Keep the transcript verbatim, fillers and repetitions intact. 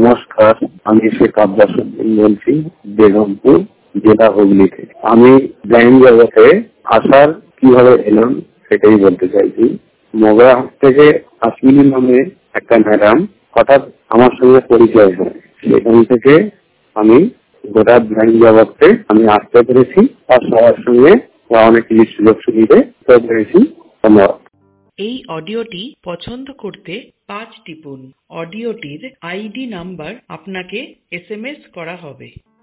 নমস্কার, আমি শেখ আব্বাস উদ্দিন বলছি, বেগমপুর জেলা হুগলি থেকে। আমি ব্লাইন্ড জগতে আসার কিভাবে এলাম সেটাই বলতে চাইছি। মগরাহাট থেকে আসমিনী নামে একটা ম্যাডাম হঠাৎ আমার সঙ্গে পরিচয় হয়। সেখান থেকে আমি গোটা ব্লাইন্ড জগতে আমি আসতে পেরেছি আর সবার সঙ্গে অনেক কিছু সুযোগ সুবিধে পেরেছি। ধন্যবাদ। এই অডিওটি পছন্দ করতে পাঁচ টিপুন। অডিওটির আইডি নাম্বার আপনাকে এস এম এস করা হবে।